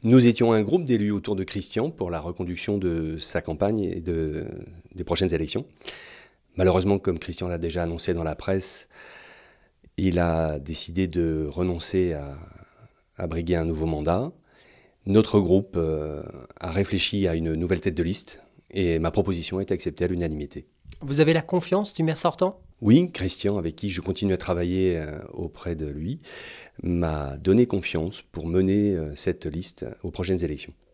Nous étions un groupe d'élus autour de Christian pour la reconduction de sa campagne et des prochaines élections. Malheureusement, comme Christian l'a déjà annoncé dans la presse, il a décidé de renoncer à briguer un nouveau mandat. Notre groupe a réfléchi à une nouvelle tête de liste et ma proposition est acceptée à l'unanimité. Vous avez la confiance du maire sortant? Oui, Christian, avec qui je continue à travailler auprès de lui, m'a donné confiance pour mener cette liste aux prochaines élections.